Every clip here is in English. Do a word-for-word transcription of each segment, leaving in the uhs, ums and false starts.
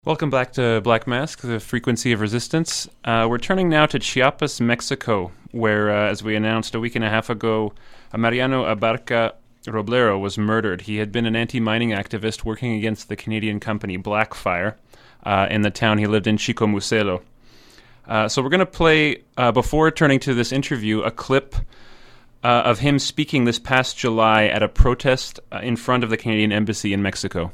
Welcome back to Black Mask, the frequency of resistance. Uh, we're turning now to Chiapas, Mexico, where, uh, as we announced a week and a half ago, Mariano Abarca Roblero was murdered. He had been an anti-mining activist working against the Canadian company Blackfire uh, in the town he lived in, Chicomucelo. Uh, so we're going to play, uh, before turning to this interview, a clip uh, of him speaking this past July at a protest uh, in front of the Canadian Embassy in Mexico.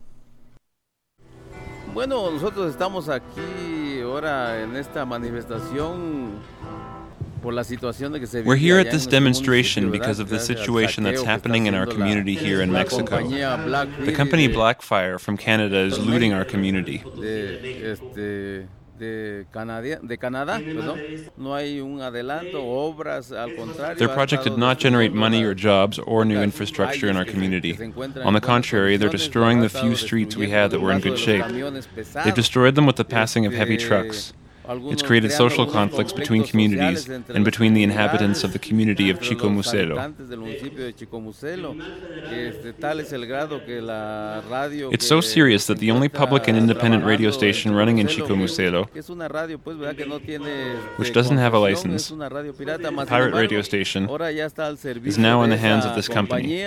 Bueno, nosotros estamos aquí ahora en esta manifestación por la situación de que se We're here at this demonstration because of the situation that's happening in our community here in Mexico. The company Blackfire from Canada is looting our community. De, este, de, Canadá, de Canadá, perdón. No hay un adelanto, obras, al contrario. Their project did not generate money or jobs or new infrastructure in our community. On the contrary, they're destroying the few streets we had that were in good shape. They've destroyed them with the passing of heavy trucks. It's created social conflicts between communities and between the inhabitants of the community of Chicomucelo. It's so serious that the only public and independent radio station running in Chicomucelo, which doesn't have a license, a pirate radio station, is now in the hands of this company.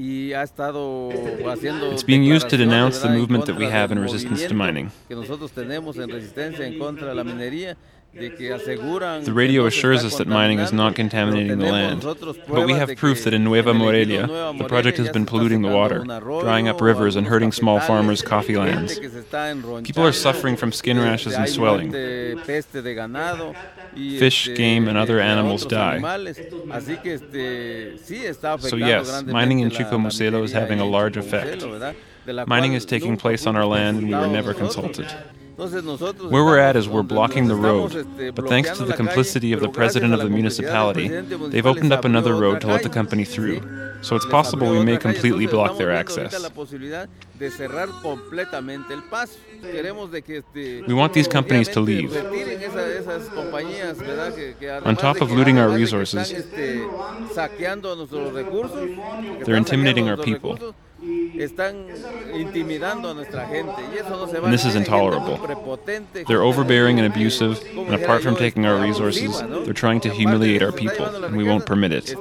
It's being used to denounce the movement that we have in resistance to mining. The radio assures us that mining is not contaminating the land, but we have proof that in Nueva Morelia, the project has been polluting the water, drying up rivers and hurting small farmers' coffee lands. People are suffering from skin rashes and swelling. Fish, game, and other animals die. So yes, mining in Chicomucelo is having a large effect. Mining is taking place on our land and we were never consulted. Where we're at is we're blocking the road, but thanks to the complicity of the president of the municipality, they've opened up another road to let the company through. So it's possible we may completely block their access. We want these companies to leave. On top of looting our resources, they're intimidating our people. And this is intolerable. They're overbearing and abusive, and apart from taking our resources, they're trying to humiliate our people, and we won't permit it.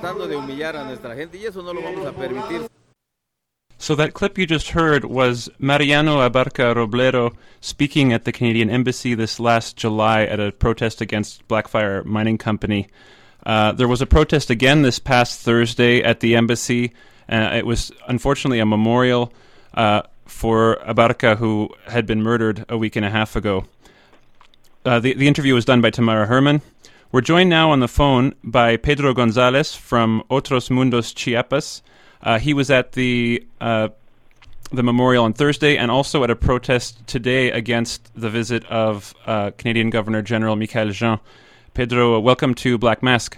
So that clip you just heard was Mariano Abarca Roblero speaking at the Canadian Embassy this last July at a protest against Blackfire Mining Company. Uh, there was a protest again this past Thursday at the embassy. Uh, it was unfortunately a memorial uh, for Abarca, who had been murdered a week and a half ago. Uh, the, the interview was done by Tamara Herman. We're joined now on the phone by Pedro Gonzalez from Otros Mundos Chiapas. Uh, he was at the uh, the memorial on Thursday and also at a protest today against the visit of uh, Canadian Governor General Michaël Jean. Pedro, welcome to Black Mask.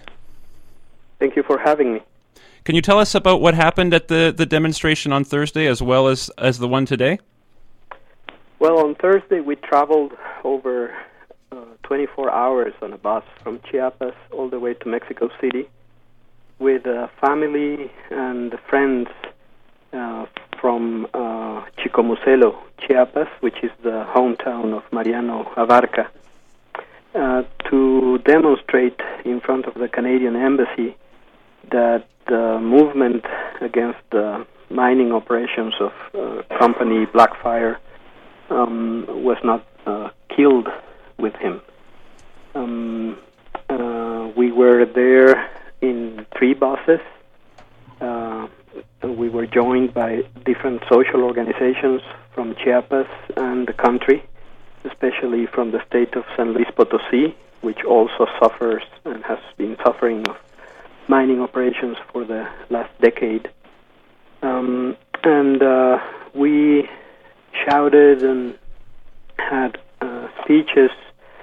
Thank you for having me. Can you tell us about what happened at the, the demonstration on Thursday as well as, as the one today? Well, on Thursday we traveled over uh, twenty-four hours on a bus from Chiapas all the way to Mexico City with uh, family and friends uh, from uh, Chicomucelo, Chiapas, which is the hometown of Mariano Abarca, uh, to demonstrate in front of the Canadian Embassy that the movement against the mining operations of uh, company Blackfire um, was not uh, killed with him. Um, uh, we were there in three buses. Uh, we were joined by different social organizations from Chiapas and the country, especially from the state of San Luis Potosí, which also suffers and has been suffering of mining operations for the last decade. Um, and uh, we shouted and had uh, speeches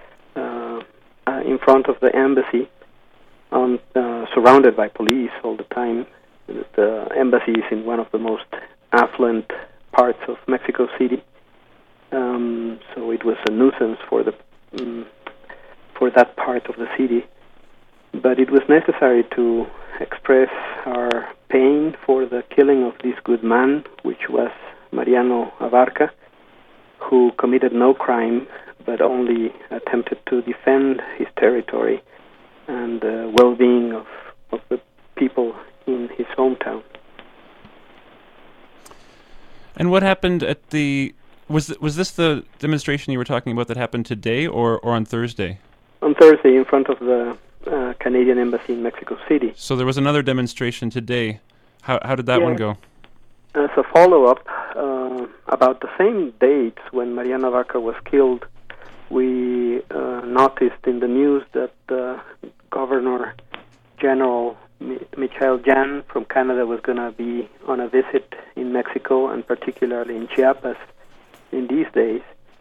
uh, uh, in front of the embassy, on, uh, surrounded by police all the time. The embassy is in one of the most affluent parts of Mexico City, um, so it was a nuisance for the um, for that part of the city. But it was necessary to express our pain for the killing of this good man, which was Mariano Abarca, who committed no crime but only attempted to defend his territory and the well-being of, of the people in his hometown. And what happened at the... Was th- was this the demonstration you were talking about that happened today or, or on Thursday? On Thursday in front of the uh, Canadian Embassy in Mexico City. So there was another demonstration today. How how did that yeah. one go? As a follow-up, uh, about the same dates when Mariano Abarca was killed, we uh, noticed in the news that uh, Governor General Mi- Michael Jan from Canada was going to be on a visit in Mexico and particularly in Chiapas in these days.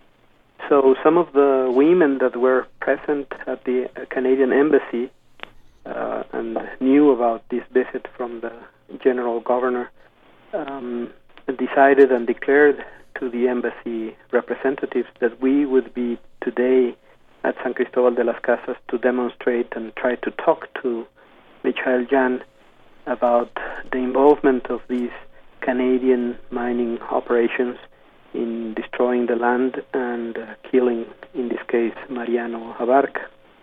So some of the women that were present at the uh, Canadian Embassy uh, and knew about this visit from the General Governor um, decided and declared to the embassy representatives that we would be today at San Cristobal de las Casas to demonstrate and try to talk to Michael Jan about the involvement of these Canadian mining operations in destroying the land and uh, killing, in this case, Mariano Abarca.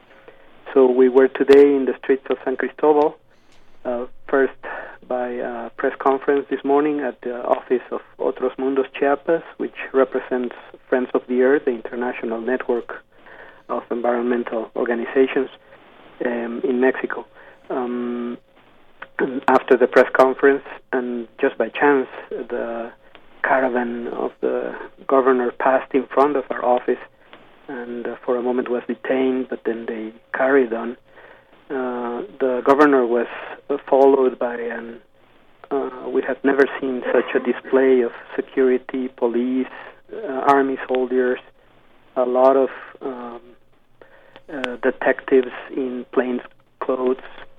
So we were today in the streets of San Cristobal, uh, first by a press conference this morning at the office of Otros Mundos Chiapas, which represents Friends of the Earth, the international network of environmental organizations um, in Mexico. Um, and after the press conference, and just by chance, the caravan of the governor passed in front of our office and uh, for a moment was detained, but then they carried on. Uh, the governor was uh, followed by an, uh, we had never seen such a display of security, police, uh, army soldiers, a lot of um, uh, detectives in plain clothes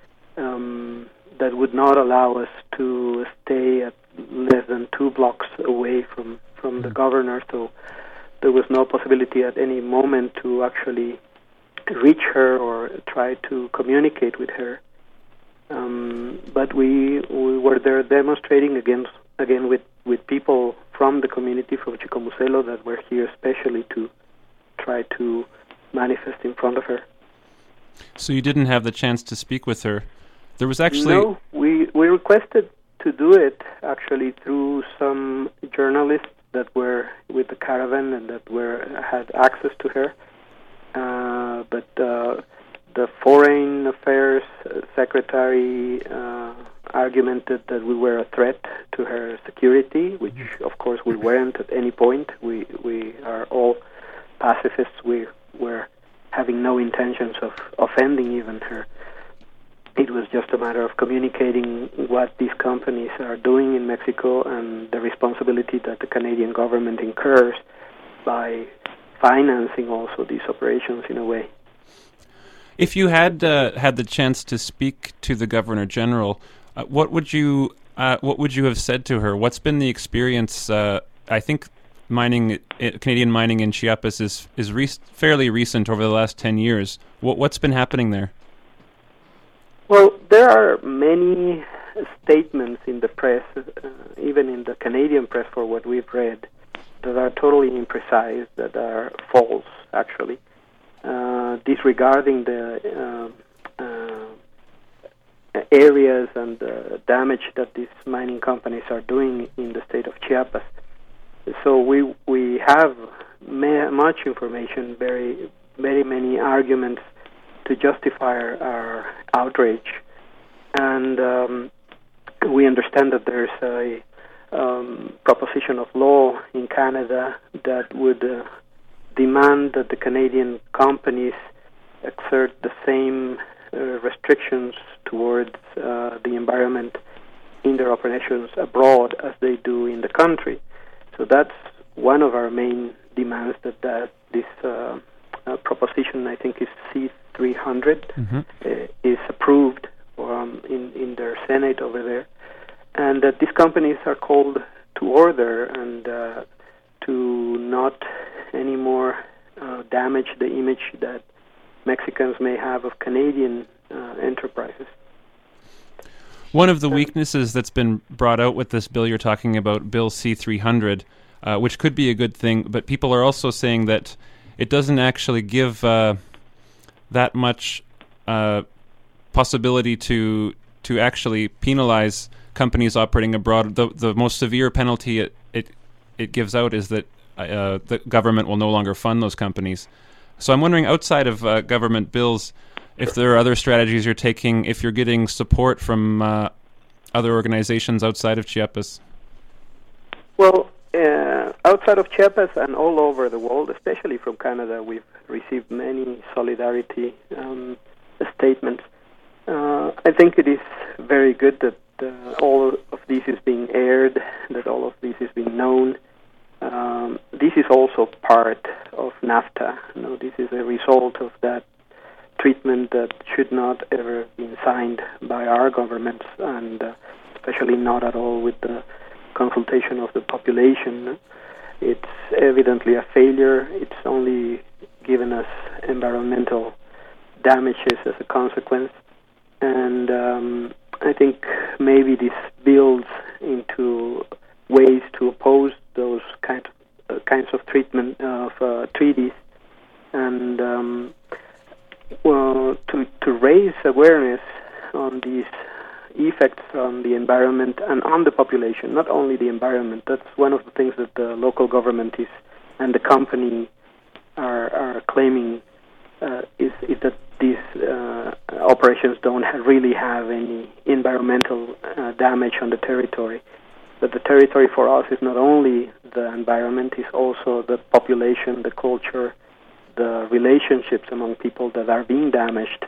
um, that would not allow us to stay at less than two blocks away from, from the governor, so there was no possibility at any moment to actually reach her or try to communicate with her. Um, but we we were there demonstrating against, again with, with people from the community, from Chicomucelo, that were here especially to try to manifest in front of her. So you didn't have the chance to speak with her. There was actually... No, we, we requested to do it actually through some journalists that were with the caravan and that were had access to her. Uh, but uh, the Foreign Affairs Secretary uh, argumented that we were a threat to her security, which of course we weren't at any point. We we are all pacifists. We were having no intentions of offending even her. It was just a matter of communicating what these companies are doing in Mexico and the responsibility that the Canadian government incurs by financing also these operations in a way. If you had uh, had the chance to speak to the Governor General, uh, what would you uh, what would you have said to her? What's been the experience? Uh, I think mining, uh, Canadian mining in Chiapas is is re- fairly recent over the last ten years. What what's been happening there? Well, there are many statements in the press, uh, even in the Canadian press for what we've read, that are totally imprecise, that are false, actually, uh, disregarding the uh, uh, areas and the damage that these mining companies are doing in the state of Chiapas. So we we have ma- much information, very, very many arguments to justify our, our outrage, and um, we understand that there's a um, proposition of law in Canada that would uh, demand that the Canadian companies exert the same uh, restrictions towards uh, the environment in their operations abroad as they do in the country. So that's one of our main demands, that, that this uh, uh, proposition, I think is C three hundred, mm-hmm. uh, is approved um, in, in their Senate over there, and that these companies are called to order and uh, to not anymore uh, damage the image that Mexicans may have of Canadian uh, enterprises. One of the weaknesses that's been brought out with this bill you're talking about, Bill C three hundred, uh, which could be a good thing. But people are also saying that it doesn't actually give uh, that much uh, possibility to to actually penalize companies operating abroad. The the most severe penalty it it, it gives out is that uh, the government will no longer fund those companies. So I'm wondering, outside of uh, government bills, if there are other strategies you're taking, if you're getting support from uh, other organizations outside of Chiapas. Well, uh, outside of Chiapas and all over the world, especially from Canada, we've received many solidarity um, statements. Uh, I think it is very good that uh, all of this is being aired, that all of this is being known. Um, this is also part of NAFTA. You know, this is a result of that treatment that should not ever have been signed by our governments, and uh, especially not at all with the consultation of the population. It's evidently a failure. It's only given us environmental damages as a consequence. And um, I think maybe this builds into ways to oppose those kind of, uh, kinds of treatment of uh, treaties, and um, well, to to raise awareness on these effects on the environment and on the population, not only the environment. That's one of the things that the local government is and the company are are claiming uh, is is that these uh, operations don't have really have any environmental uh, damage on the territory. But the territory for us is not only the environment, it's also the population, the culture, the relationships among people that are being damaged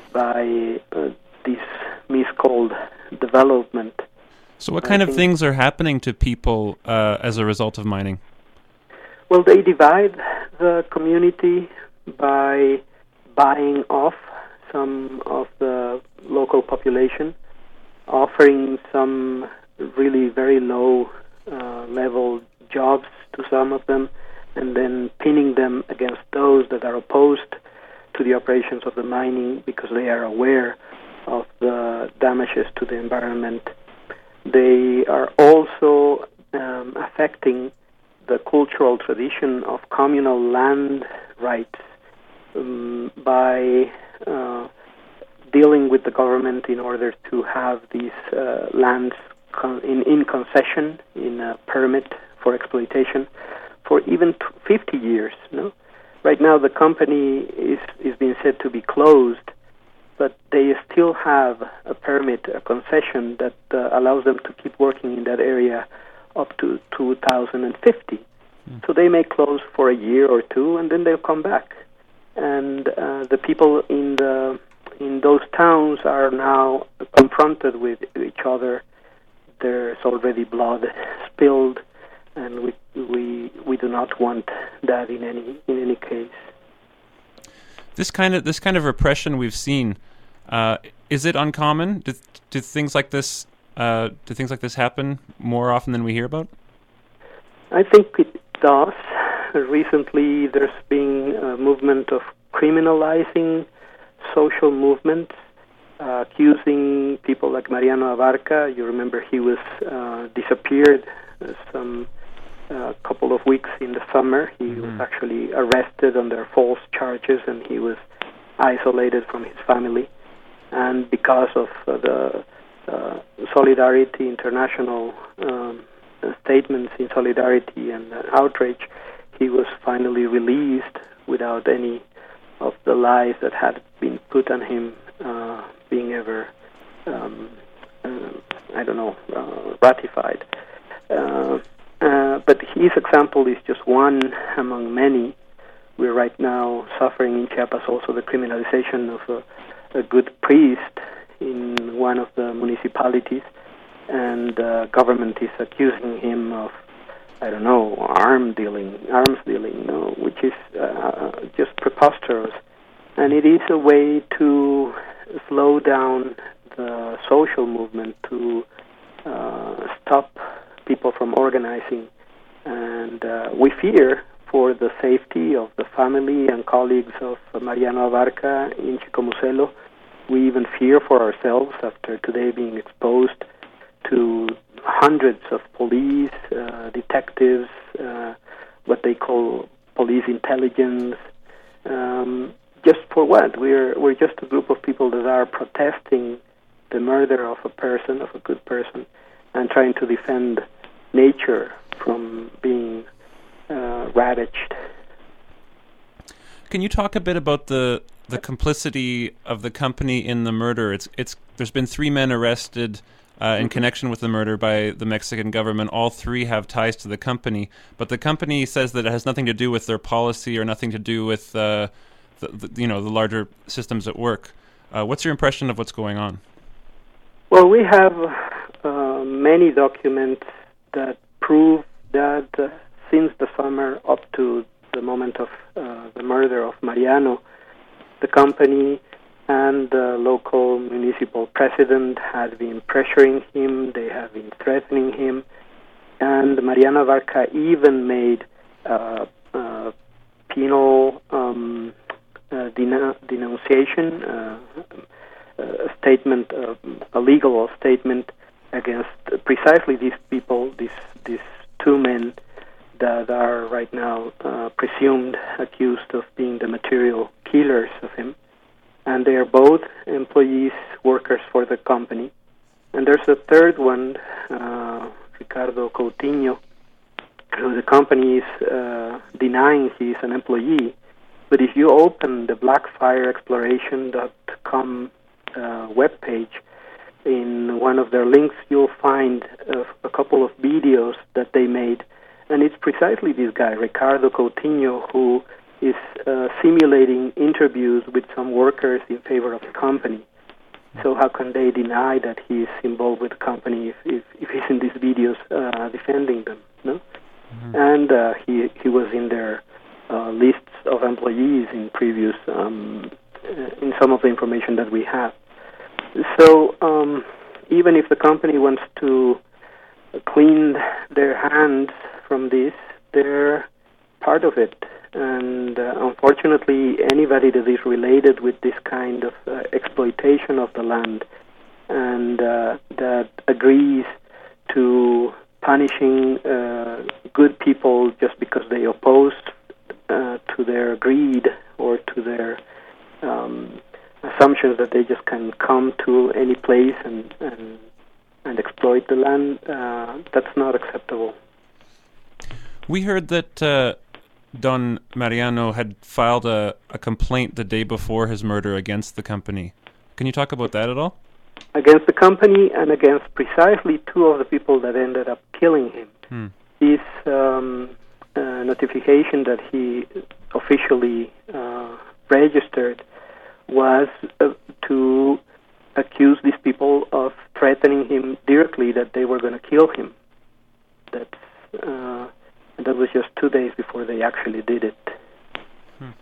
by uh, this miscalled development. So what kind I of things are happening to people uh, as a result of mining? Well, they divide the community by buying off some of the local population, offering some really very low uh, level jobs to some of them, and then pinning them against those that are opposed to the operations of the mining because they are aware of the damages to the environment. They are also um, affecting the cultural tradition of communal land rights um, by uh, dealing with the government in order to have these uh, lands con- in, in concession, in a permit for exploitation, for even t- fifty years. No? Right now the company is, is being said to be closed, but they still have a permit, a concession that uh, allows them to keep working in that area up to two thousand fifty. Mm. So they may close for a year or two, and then they'll come back. And uh, the people in the in those towns are now confronted with each other. There's already blood spilled, and we we we do not want that in any in any case. This kind of this kind of repression we've seen, uh, is it uncommon? Do, do things like this uh, do things like this happen more often than we hear about? I think it does. Recently, there's been a movement of criminalizing social movements, uh, accusing people like Mariano Abarca. You remember he was uh, disappeared some uh, couple of weeks in the summer. He mm-hmm. was actually arrested under false charges, and he was isolated from his family. And because of uh, the uh, Solidarity International um, statements in solidarity and uh, outrage, he was finally released without any of the lies that had been put on him uh, being ever, um, uh, I don't know, uh, ratified. Uh, uh, but his example is just one among many. We're right now suffering in Chiapas also the criminalization of a, a good priest in one of the municipalities, and the uh, government is accusing him of, I don't know, arm dealing, arms dealing, no, which is uh, just preposterous. And it is a way to slow down the social movement, to uh, stop people from organizing. And uh, we fear for the safety of the family and colleagues of Mariano Abarca in Chicomucelo. We even fear for ourselves after today being exposed to hundreds of police, uh, detectives, uh, what they call police intelligence. Um, just for what? We're we're just a group of people that are protesting the murder of a person, of a good person, and trying to defend nature from being uh, ravaged. Can you talk a bit about the the complicity of the company in the murder? It's it's there's been three men arrested uh, in connection with the murder by the Mexican government. All three have ties to the company, but the company says that it has nothing to do with their policy or nothing to do with uh, the, the you know the larger systems at work. Uh, what's your impression of what's going on? Well, we have uh, many documents that prove that uh, since the summer up to the moment of uh, the murder of Mariano, the company and the local municipal president had been pressuring him, they have been threatening him, and Mariano Abarca even made uh, uh, penal um, uh, denu- denunciation, uh, a statement, uh, a legal statement against precisely these people, these these two men that are right now uh, presumed accused of being the material killers of him. And they are both employees, workers for the company. And there's a third one, uh, Ricardo Coutinho, who the company is uh, denying he's an employee. But if you open the blackfire exploration dot com uh, webpage, in one of their links you'll find uh, a couple of videos that they made. And it's precisely this guy, Ricardo Coutinho, who is uh, simulating interviews with some workers in favor of the company. So how can they deny that he's involved with the company if, if, if he's in these videos uh, defending them? No? Mm-hmm. And uh, he he was in their uh, lists of employees in previous, um, in some of the information that we have. So um, even if the company wants to clean their hands from this, they're part of it. And uh, unfortunately, anybody that is related with this kind of uh, exploitation of the land and uh, that agrees to punishing uh, good people just because they oppose uh, to their greed or to their um, assumptions that they just can come to any place and and, and exploit the land, uh, that's not acceptable. We heard that uh, Don Mariano had filed a, a complaint the day before his murder against the company. Can you talk about that at all? Against the company and against precisely two of the people that ended up killing him. Hmm. This um, uh, notification that he officially uh, registered was uh, to accuse these people of threatening him directly that they were going to kill him. That's... Uh, And that was just two days before they actually did it. Hmm.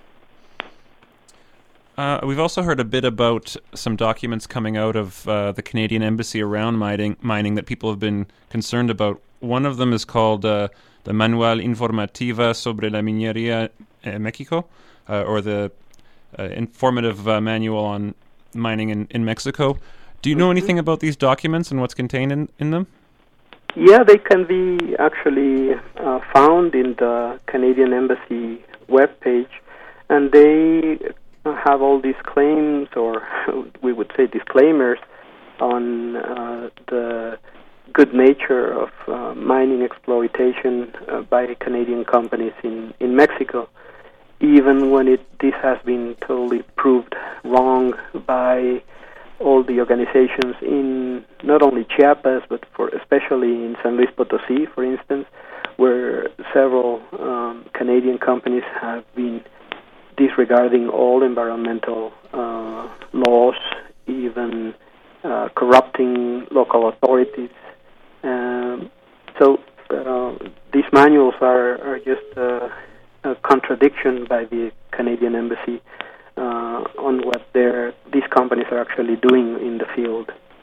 Uh, we've also heard a bit about some documents coming out of uh, the Canadian Embassy around mining, mining that people have been concerned about. One of them is called uh, the Manual Informativa sobre la Minería en México, uh, or the uh, Informative uh, Manual on Mining in, in Mexico. Do you know mm-hmm. anything about these documents and what's contained in, in them? Yeah, they can be actually uh, found in the Canadian Embassy webpage, and they have all these claims, or we would say disclaimers, on uh, the good nature of uh, mining exploitation uh, by Canadian companies in, in Mexico, even when it this has been totally proved wrong by all the organizations in not only Chiapas, but for especially in San Luis Potosí, for instance, where several um, Canadian companies have been disregarding all environmental uh, laws, even uh, corrupting local authorities. Um, so uh, these manuals are, are just uh, a contradiction by the Canadian Embassy Uh, on what they're, these companies are actually doing in the field.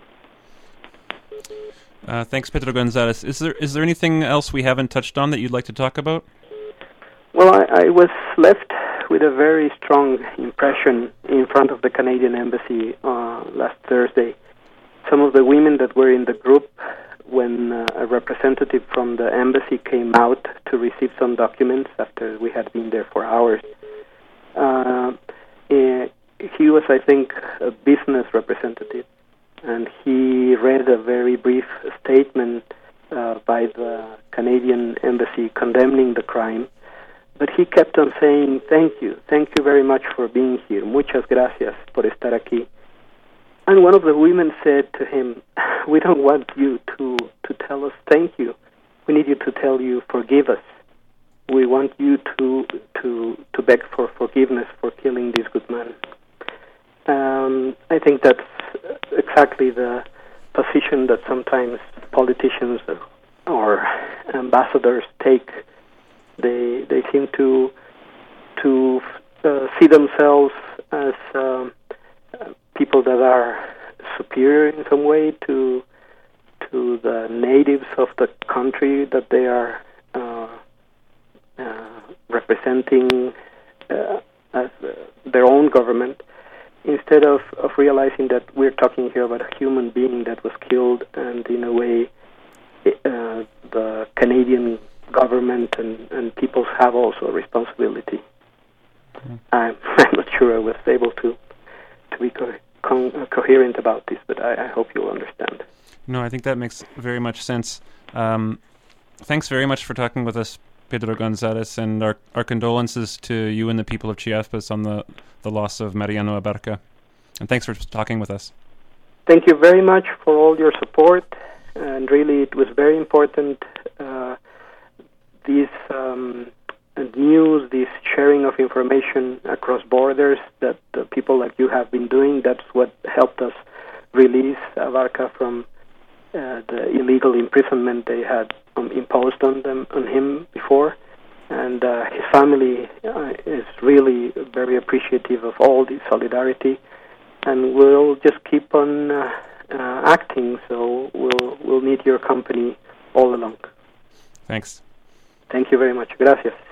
Uh, thanks, Pedro Gonzalez. Is there is there anything else we haven't touched on that you'd like to talk about? Well, I, I was left with a very strong impression in front of the Canadian Embassy uh, last Thursday. Some of the women that were in the group when uh, a representative from the embassy came out to receive some documents after we had been there for hours. Uh, eh, he was, I think, a business representative, and he read a very brief statement uh, by the Canadian embassy condemning the crime, but he kept on saying, thank you, thank you very much for being here, muchas gracias por estar aquí. And one of the women said to him, we don't want you to, to tell us thank you. We need you to tell you forgive us. We want you to to to beg for forgiveness for killing this good man. Um, I think that's exactly the position that sometimes politicians or ambassadors take. They they seem to to uh, see themselves as um, uh, people that are superior in some way to to the natives of the country that they are uh, uh, representing uh, as uh, their own government, instead of, of realizing that we're talking here about a human being that was killed, and in a way uh, the Canadian government and, and peoples have also a responsibility. Mm. I'm, I'm not sure I was able to to be co- con- uh, coherent about this, but I, I hope you'll understand. No, I think that makes very much sense. Um, thanks very much for talking with us, Pedro Gonzalez, and our, our condolences to you and the people of Chiapas on the, the loss of Mariano Abarca. And thanks for talking with us. Thank you very much for all your support, and really it was very important, uh, this um, news, this sharing of information across borders that uh, people like you have been doing. That's what helped us release Abarca from uh, the illegal imprisonment they had um, imposed on them on him before. And uh, his family uh, is really very appreciative of all this solidarity, and we'll just keep on uh, uh, acting. So we'll we'll need your company all along. Thanks. Thank you very much. Gracias.